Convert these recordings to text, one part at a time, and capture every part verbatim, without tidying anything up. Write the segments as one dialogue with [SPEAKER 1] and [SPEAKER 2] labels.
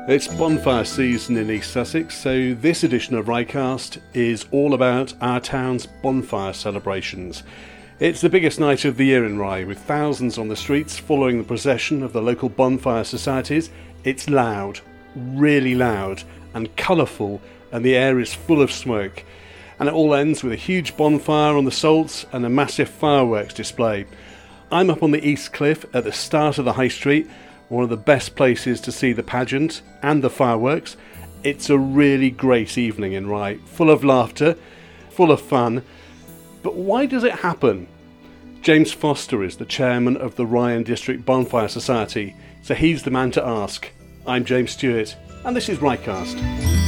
[SPEAKER 1] It's bonfire season in East Sussex, so this edition of Ryecast is all about our town's bonfire celebrations. It's the biggest night of the year in Rye, with thousands on the streets following the procession of the local bonfire societies. It's loud, really loud, and colourful, and the air is full of smoke. And it all ends with a huge bonfire on the Salts and a massive fireworks display. I'm up on the East Cliff at the start of the High Street, one of the best places to see the pageant and the fireworks. It's a really great evening in Rye, full of laughter, full of fun. But why does it happen? James Foster is the chairman of the Rye District Bonfire Society, so he's the man to ask. I'm James Stewart, and this is Ryecast.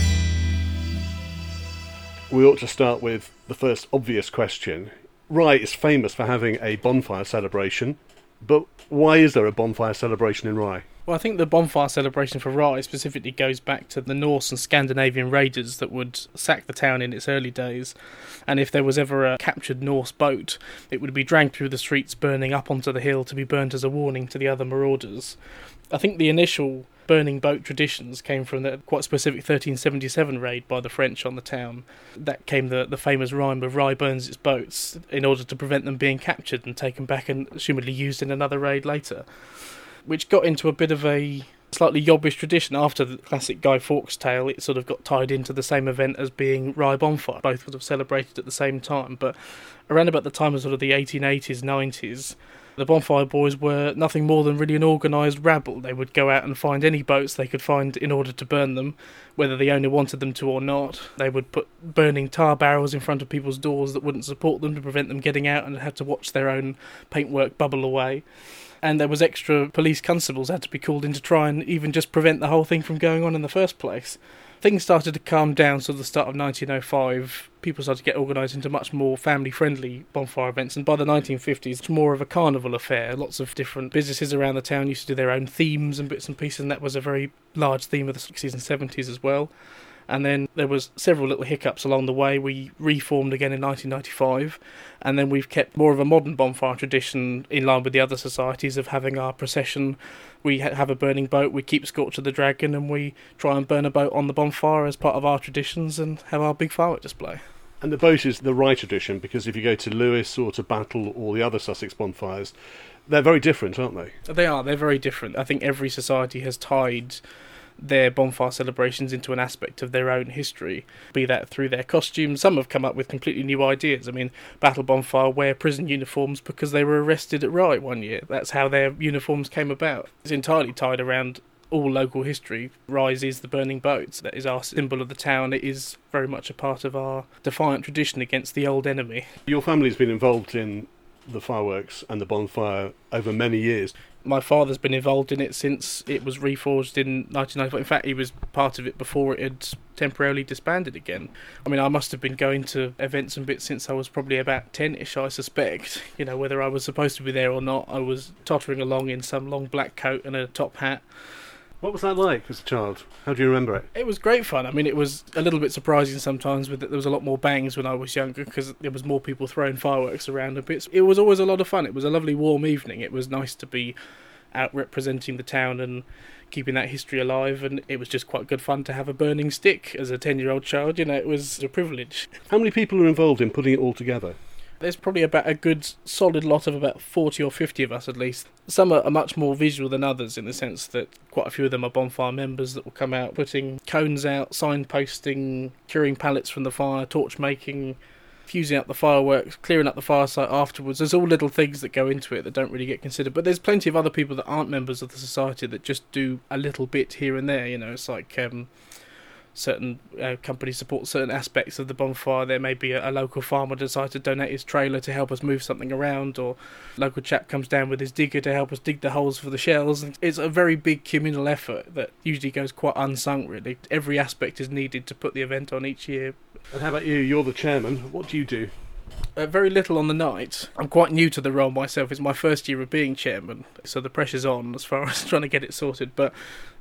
[SPEAKER 1] We ought to start with the first obvious question. Rye is famous for having a bonfire celebration, but why is there a bonfire celebration in Rye?
[SPEAKER 2] Well, I think the bonfire celebration for Rye specifically goes back to the Norse and Scandinavian raiders that would sack the town in its early days. And if there was ever a captured Norse boat, it would be dragged through the streets burning up onto the hill to be burnt as a warning to the other marauders. I think the initial burning boat traditions came from the quite specific thirteen seventy-seven raid by the French on the town. That came the, the famous rhyme of Rye burns its boats in order to prevent them being captured and taken back and assumedly used in another raid later, which got into a bit of a slightly yobbish tradition. After the classic Guy Fawkes tale, it sort of got tied into the same event as being Rye Bonfire. Both would have celebrated at the same time, but around about the time of sort of the eighteen eighties, nineties, the Bonfire Boys were nothing more than really an organised rabble. They would go out and find any boats they could find in order to burn them, whether the owner wanted them to or not. They would put burning tar barrels in front of people's doors that wouldn't support them to prevent them getting out and had to watch their own paintwork bubble away. And there was extra police constables had to be called in to try and even just prevent the whole thing from going on in the first place. Things started to calm down, so at the start of nineteen oh five, people started to get organised into much more family-friendly bonfire events, and by the nineteen fifties, it's more of a carnival affair. Lots of different businesses around the town used to do their own themes and bits and pieces, and that was a very large theme of the sixties and seventies as well. And then there was several little hiccups along the way. We reformed again in nineteen ninety-five, and then we've kept more of a modern bonfire tradition in line with the other societies of having our procession. We ha- have a burning boat, we keep Scorch of the Dragon, and we try and burn a boat on the bonfire as part of our traditions and have our big firework display.
[SPEAKER 1] And the boat is the Rye tradition, because if you go to Lewes or to Battle or the other Sussex bonfires, they're very different, aren't they?
[SPEAKER 2] They are, they're very different. I think every society has tied their bonfire celebrations into an aspect of their own history, be that through their costumes. Some have come up with completely new ideas. I mean, Battle Bonfire wear prison uniforms because they were arrested at Rye one year. That's how their uniforms came about. It's entirely tied around all local history. Rye's is the burning boats. That is our symbol of the town. It is very much a part of our defiant tradition against the old enemy.
[SPEAKER 1] Your family's been involved in the fireworks and the bonfire over many years.
[SPEAKER 2] My father's been involved in it since it was reforged in nineteen ninety-five. In fact, he was part of it before it had temporarily disbanded again. I mean, I must have been going to events and bits since I was probably about ten-ish, I suspect. You know, whether I was supposed to be there or not, I was tottering along in some long black coat and a top hat.
[SPEAKER 1] What was that like as a child? How do you remember it?
[SPEAKER 2] It was great fun. I mean, it was a little bit surprising sometimes with that there was a lot more bangs when I was younger because there was more people throwing fireworks around a bit. It was always a lot of fun. It was a lovely warm evening. It was nice to be out representing the town and keeping that history alive, and it was just quite good fun to have a burning stick as a ten-year-old child. You know, it was a privilege.
[SPEAKER 1] How many people are involved in putting it all together?
[SPEAKER 2] There's probably about a good solid lot of about forty or fifty of us at least. Some are much more visual than others in the sense that quite a few of them are bonfire members that will come out putting cones out, signposting, curing pallets from the fire, torch making, fusing up the fireworks, clearing up the fire site afterwards. There's all little things that go into it that don't really get considered, but there's plenty of other people that aren't members of the society that just do a little bit here and there. You know, it's like um, certain uh, companies support certain aspects of the bonfire. There may be a, a local farmer decide to donate his trailer to help us move something around, or a local chap comes down with his digger to help us dig the holes for the shells. It's a very big communal effort that usually goes quite unsung, really. Every aspect is needed to put the event on each year.
[SPEAKER 1] And how about you? You're the chairman. What do you do?
[SPEAKER 2] Uh, very little on the night. I'm quite new to the role myself. It's my first year of being chairman, so the pressure's on as far as trying to get it sorted. But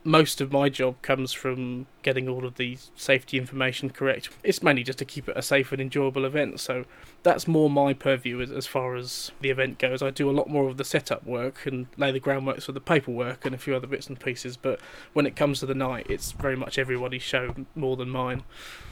[SPEAKER 2] Most of my job comes from getting all of the safety information correct. It's mainly just to keep it a safe and enjoyable event, so that's more my purview as, as far as the event goes. I do a lot more of the setup work and lay the groundwork for the paperwork and a few other bits and pieces, but when it comes to the night, it's very much everybody's show more than mine.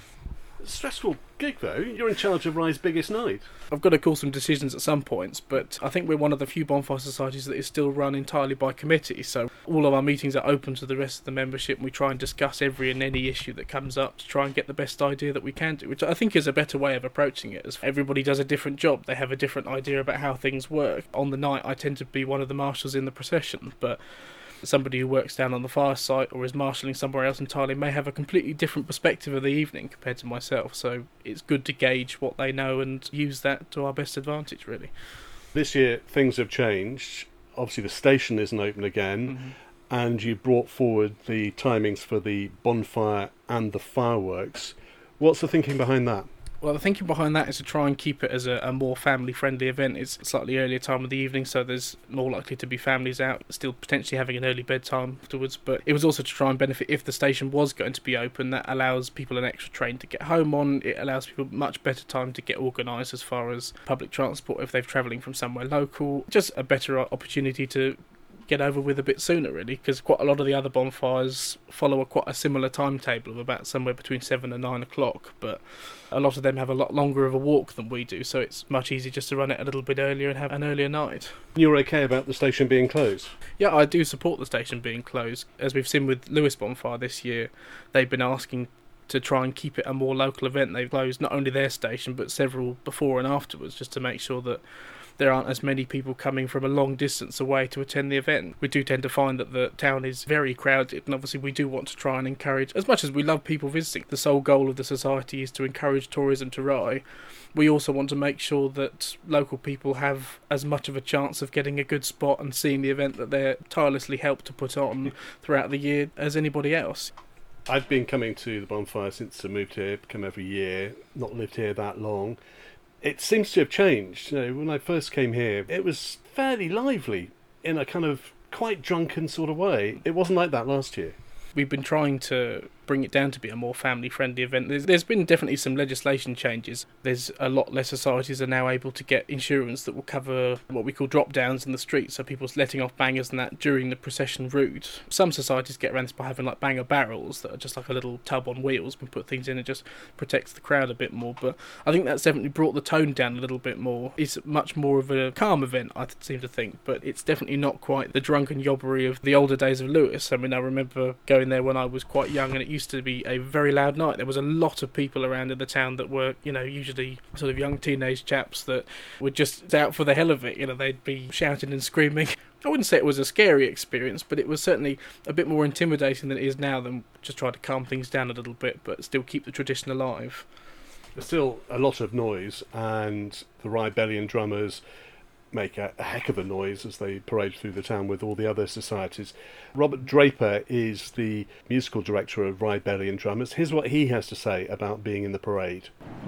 [SPEAKER 1] Stressful gig though. You're in charge of Rye's biggest night.
[SPEAKER 2] I've got to call some decisions at some points, but I think we're one of the few bonfire societies that is still run entirely by committee, so all of our meetings are open to the rest of the membership, and we try and discuss every and any issue that comes up to try and get the best idea that we can do, which I think is a better way of approaching it, as everybody does a different job. They have a different idea about how things work. On the night I tend to be one of the marshals in the procession, but somebody who works down on the fire site or is marshalling somewhere else entirely may have a completely different perspective of the evening compared to myself, so it's good to gauge what they know and use that to our best advantage, really.
[SPEAKER 1] This year things have changed. Obviously the station isn't open again, mm-hmm. and you brought forward the timings for the bonfire and the fireworks. What's the thinking behind that?
[SPEAKER 2] Well, the thinking behind that is to try and keep it as a, a more family-friendly event. It's a slightly earlier time of the evening, so there's more likely to be families out, still potentially having an early bedtime afterwards. But it was also to try and benefit if the station was going to be open. That allows people an extra train to get home on. It allows people much better time to get organised as far as public transport if they're travelling from somewhere local. Just a better opportunity to get over with a bit sooner, really, because quite a lot of the other bonfires follow a quite a similar timetable of about somewhere between seven and nine o'clock, but a lot of them have a lot longer of a walk than we do, so it's much easier just to run it a little bit earlier and have an earlier night.
[SPEAKER 1] You're okay about the station being closed?
[SPEAKER 2] Yeah, I do support the station being closed. As we've seen with Lewes Bonfire this year, they've been asking to try and keep it a more local event. They've closed not only their station but several before and afterwards, just to make sure that there aren't as many people coming from a long distance away to attend the event. We do tend to find that the town is very crowded, and obviously we do want to try and encourage, as much as we love people visiting, the sole goal of the society is to encourage tourism to Rye. We also want to make sure that local people have as much of a chance of getting a good spot and seeing the event that they're tirelessly helped to put on throughout the year as anybody else.
[SPEAKER 1] I've been coming to the bonfire since I moved here, come every year, not lived here that long. It seems to have changed. You know, when I first came here, it was fairly lively in a kind of quite drunken sort of way. It wasn't like that last year.
[SPEAKER 2] We've been trying to bring it down to be a more family-friendly event. There's, there's been definitely some legislation changes. There's a lot less societies are now able to get insurance that will cover what we call drop-downs in the street, so people's letting off bangers and that during the procession route. Some societies get around this by having like banger barrels that are just like a little tub on wheels. We put things in and just protects the crowd a bit more, but I think that's definitely brought the tone down a little bit more. It's much more of a calm event, I seem to think, but it's definitely not quite the drunken yobbery of the older days of Lewes. I mean, I remember going there when I was quite young, and it used to be a very loud night. There was a lot of people around in the town that were, you know, usually sort of young teenage chaps that were just out for the hell of it. You know, they'd be shouting and screaming. I wouldn't say it was a scary experience, but it was certainly a bit more intimidating than it is now. Than just try to calm things down a little bit, but still keep the tradition alive.
[SPEAKER 1] There's still a lot of noise, and the Rybellion drummers make a, a heck of a noise as they parade through the town with all the other societies. Robert Draper is the musical director of Rybellion Drummers. Here's what he has to say about being in the parade.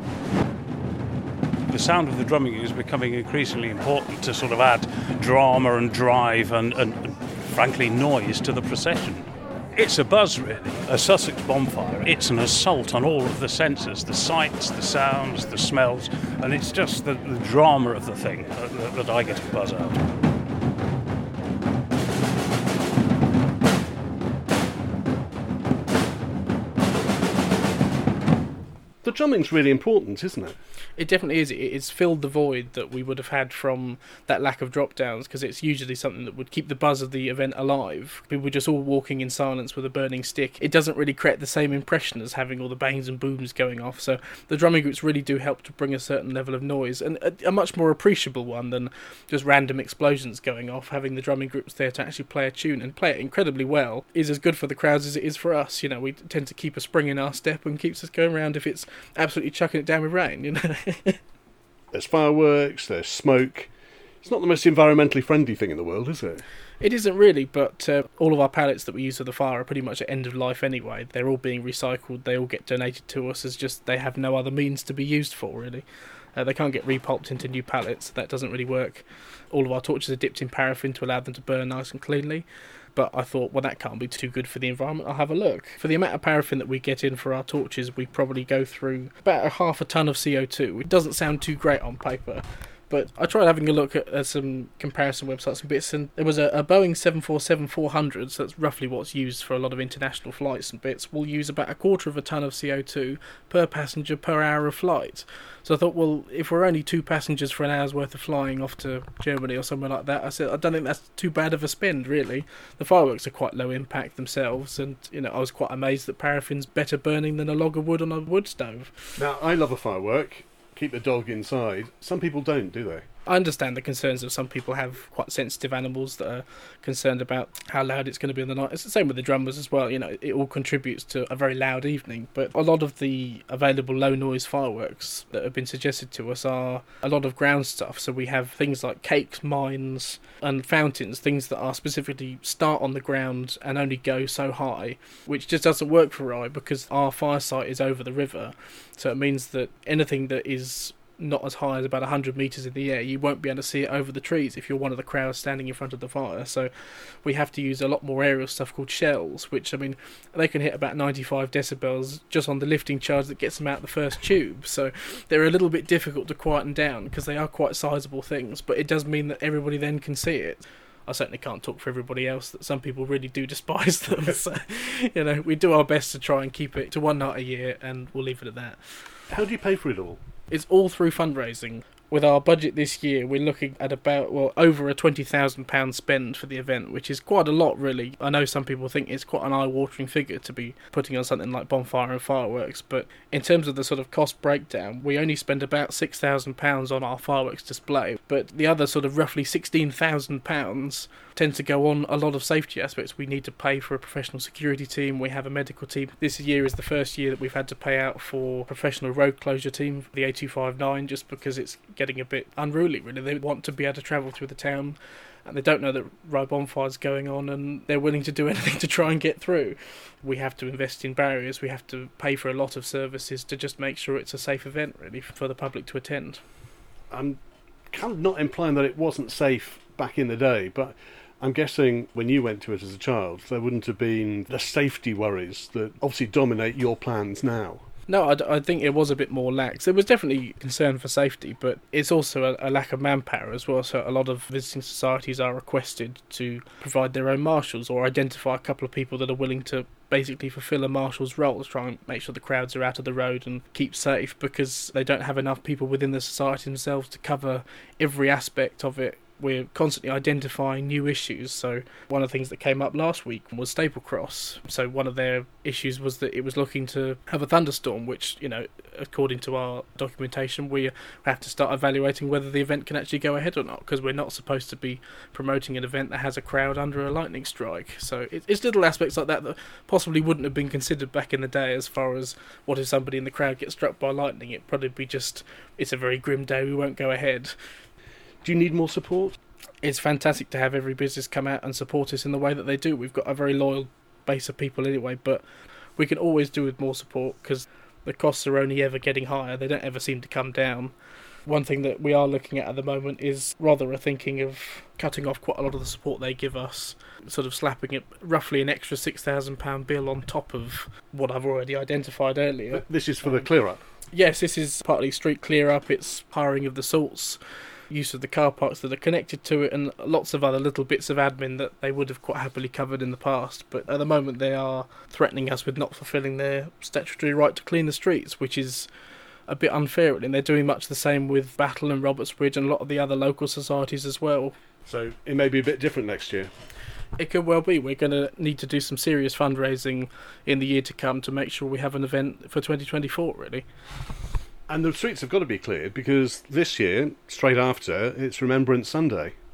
[SPEAKER 3] The sound of the drumming is becoming increasingly important to sort of add drama and drive and, and, and frankly, noise to the procession. It's a buzz, really. A Sussex bonfire, it's an assault on all of the senses, the sights, the sounds, the smells, and it's just the, the drama of the thing that, that I get a buzz out.
[SPEAKER 1] The drumming's really important, isn't it?
[SPEAKER 2] It definitely is. It's filled the void that we would have had from that lack of drop-downs, because it's usually something that would keep the buzz of the event alive. People were just all walking in silence with a burning stick. It doesn't really create the same impression as having all the bangs and booms going off, so the drumming groups really do help to bring a certain level of noise, and a, a much more appreciable one than just random explosions going off. Having the drumming groups there to actually play a tune and play it incredibly well is as good for the crowds as it is for us. You know, we tend to keep a spring in our step and keeps us going around if it's absolutely chucking it down with rain, you know.
[SPEAKER 1] There's fireworks, there's smoke. It's not the most environmentally friendly thing in the world, is it?
[SPEAKER 2] It isn't really, but uh, all of our pallets that we use for the fire are pretty much at end of life anyway. They're all being recycled, they all get donated to us as just they have no other means to be used for, really. Uh, they can't get repulped into new pallets, so that doesn't really work. All of our torches are dipped in paraffin to allow them to burn nice and cleanly. But I thought, well, that can't be too good for the environment. I'll have a look. For the amount of paraffin that we get in for our torches, we probably go through about a half a tonne of C O two. It doesn't sound too great on paper. But I tried having a look at uh, some comparison websites and bits, and there was a, a Boeing seven forty-seven four hundred, so that's roughly what's used for a lot of international flights and bits, will use about a quarter of a tonne of C O two per passenger per hour of flight. So I thought, well, if we're only two passengers for an hour's worth of flying off to Germany or somewhere like that, I said, I don't think that's too bad of a spend, really. The fireworks are quite low impact themselves, and you know, I was quite amazed that paraffin's better burning than a log of wood on a wood stove.
[SPEAKER 1] Now, I love a firework. Keep the dog inside. Some people don't, do they?
[SPEAKER 2] I understand the concerns of some people have quite sensitive animals that are concerned about how loud it's going to be in the night. It's the same with the drummers as well. You know, it all contributes to a very loud evening. But a lot of the available low noise fireworks that have been suggested to us are a lot of ground stuff. So we have things like cakes, mines, and fountains, things that are specifically start on the ground and only go so high, which just doesn't work for Rye because our fire site is over the river. So it means that anything that is not as high as about one hundred metres in the air, you won't be able to see it over the trees if you're one of the crowds standing in front of the fire. So we have to use a lot more aerial stuff called shells, which, I mean, they can hit about ninety-five decibels just on the lifting charge that gets them out the first tube. So they're a little bit difficult to quieten down because they are quite sizable things, but it does mean that everybody then can see it. I certainly can't talk for everybody else, that some people really do despise them. So, you know, we do our best to try and keep it to one night a year, and we'll leave it at that.
[SPEAKER 1] How do you pay for it all?
[SPEAKER 2] It's all through fundraising. With our budget this year, we're looking at about, well, over a twenty thousand pounds spend for the event, which is quite a lot, really. I know some people think it's quite an eye-watering figure to be putting on something like bonfire and fireworks, but in terms of the sort of cost breakdown, we only spend about six thousand pounds on our fireworks display, but the other sort of roughly sixteen thousand pounds tends to go on a lot of safety aspects. We need to pay for a professional security team, we have a medical team. This year is the first year that we've had to pay out for a professional road closure team, the A two five nine, just because it's getting a bit unruly, really. They want to be able to travel through the town, and they don't know that Rye bonfire's going on, and they're willing to do anything to try and get through. We have to invest in barriers, we have to pay for a lot of services to just make sure it's a safe event, really, for the public to attend.
[SPEAKER 1] I'm kind of not implying that it wasn't safe back in the day, but I'm guessing when you went to it as a child, there wouldn't have been the safety worries that obviously dominate your plans now.
[SPEAKER 2] No, I, d- I think it was a bit more lax. There was definitely concern for safety, but it's also a, a lack of manpower as well. So a lot of visiting societies are requested to provide their own marshals or identify a couple of people that are willing to basically fulfil a marshal's role to try and make sure the crowds are out of the road and keep safe, because they don't have enough people within the society themselves to cover every aspect of it. We're constantly identifying new issues. So one of the things that came up last week was Staplecross. So one of their issues was that it was looking to have a thunderstorm, which, you know, according to our documentation, we have to start evaluating whether the event can actually go ahead or not, because we're not supposed to be promoting an event that has a crowd under a lightning strike. So it, it's little aspects like that that possibly wouldn't have been considered back in the day, as far as what if somebody in the crowd gets struck by lightning. It'd probably be just, it's a very grim day, we won't go ahead.
[SPEAKER 1] Do you need more support?
[SPEAKER 2] It's fantastic to have every business come out and support us in the way that they do. We've got a very loyal base of people anyway, but we can always do with more support, because the costs are only ever getting higher. They don't ever seem to come down. One thing that we are looking at at the moment is rather a thinking of cutting off quite a lot of the support they give us, sort of slapping it roughly an extra six thousand pounds bill on top of what I've already identified earlier.
[SPEAKER 1] But this is for um, the clear-up?
[SPEAKER 2] Yes, this is partly street clear-up, it's hiring of the sorts, use of the car parks that are connected to it, and lots of other little bits of admin that they would have quite happily covered in the past. But at the moment they are threatening us with not fulfilling their statutory right to clean the streets, which is a bit unfair, and they're doing much the same with Battle and Robertsbridge and a lot of the other local societies as well.
[SPEAKER 1] So it may be a bit different next year.
[SPEAKER 2] It could well be. We're going to need to do some serious fundraising in the year to come to make sure we have an event for twenty twenty-four, really.
[SPEAKER 1] And the streets have got to be cleared, because this year, straight after, it's Remembrance Sunday.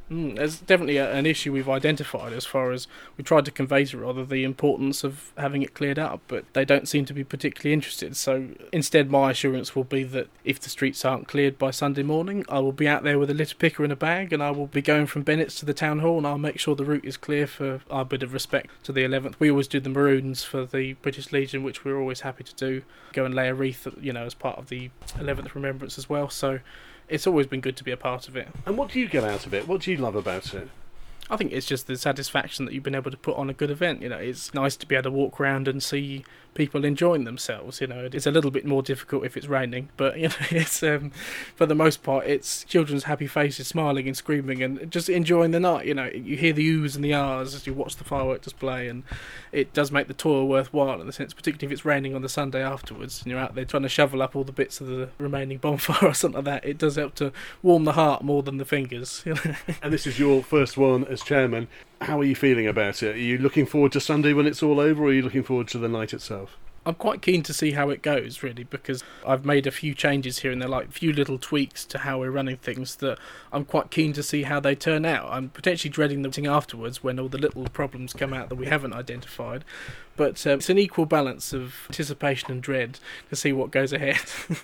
[SPEAKER 2] Mm, there's definitely a, an issue we've identified as far as we tried to convey to rather the importance of having it cleared up, but they don't seem to be particularly interested. So instead, my assurance will be that if the streets aren't cleared by Sunday morning, I will be out there with a litter picker in a bag, and I will be going from Bennett's to the town hall, and I'll make sure the route is clear for our bit of respect to the eleventh. We always do the Maroons for the British Legion, which we're always happy to do. Go and lay a wreath, you know, as part of the eleventh Remembrance as well. So it's always been good to be a part of it.
[SPEAKER 1] And what do you get out of it? What do you love about it?
[SPEAKER 2] I think it's just the satisfaction that you've been able to put on a good event. You know, it's nice to be able to walk around and see people enjoying themselves. You know, it's a little bit more difficult if it's raining, but you know, it's um, for the most part, it's children's happy faces, smiling and screaming, and just enjoying the night. You know, you hear the oohs and the ahs as you watch the firework display, and it does make the tour worthwhile in the sense, particularly if it's raining on the Sunday afterwards, and you're out there trying to shovel up all the bits of the remaining bonfire or something like that. It does help to warm the heart more than the fingers. You know?
[SPEAKER 1] And this is your first one as chairman. How are you feeling about it? Are you looking forward to Sunday when it's all over, or are you looking forward to the night itself?
[SPEAKER 2] I'm quite keen to see how it goes, really, because I've made a few changes here and there, like a few little tweaks to how we're running things that I'm quite keen to see how they turn out. I'm potentially dreading the thing afterwards when all the little problems come out that we haven't identified. But uh, it's an equal balance of anticipation and dread to see what goes ahead.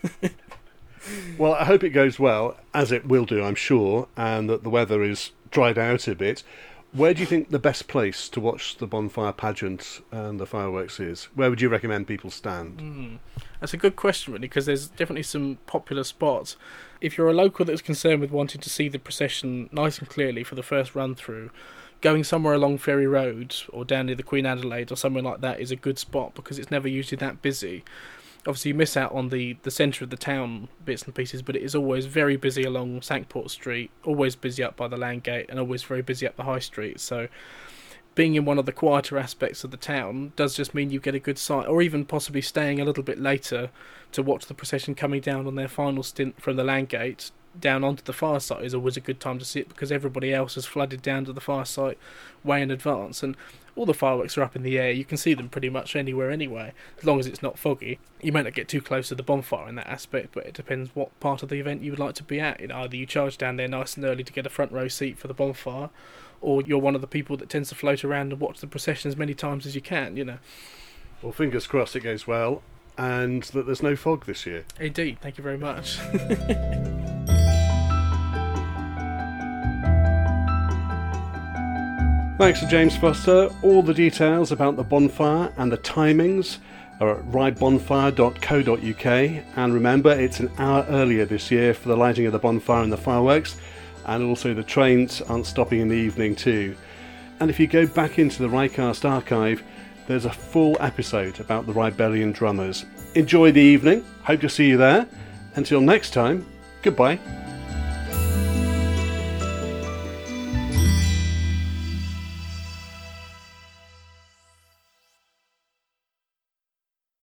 [SPEAKER 1] Well, I hope it goes well, as it will do, I'm sure, and that the weather is dried out a bit. Where do you think the best place to watch the bonfire pageant and the fireworks is? Where would you recommend people stand?
[SPEAKER 2] Mm. That's a good question, really, because there's definitely some popular spots. If you're a local that's concerned with wanting to see the procession nice and clearly for the first run-through, going somewhere along Ferry Road or down near the Queen Adelaide or somewhere like that is a good spot because it's never usually that busy. Obviously, you miss out on the, the centre of the town bits and pieces, but it is always very busy along Sankport Street, always busy up by the Landgate, and always very busy up the High Street. So being in one of the quieter aspects of the town does just mean you get a good sight, or even possibly staying a little bit later to watch the procession coming down on their final stint from the Landgate down onto the fire site is always a good time to see it because everybody else has flooded down to the fire site way in advance, and all the fireworks are up in the air. You can see them pretty much anywhere anyway, as long as it's not foggy. You may not get too close to the bonfire in that aspect, but it depends what part of the event you would like to be at. You know, either you charge down there nice and early to get a front row seat for the bonfire, or you're one of the people that tends to float around and watch the procession as many times as you can, you know.
[SPEAKER 1] Well, fingers crossed it goes well, and that there's no fog this year.
[SPEAKER 2] Indeed, thank you very much.
[SPEAKER 1] Thanks to James Foster. All the details about the bonfire and the timings are at ride bonfire dot co dot uk, and remember, it's an hour earlier this year for the lighting of the bonfire and the fireworks, and also the trains aren't stopping in the evening too. And if you go back into the Ryecast archive, there's a full episode about the Rybellion drummers. Enjoy the evening, hope to see you there. Until next time, goodbye.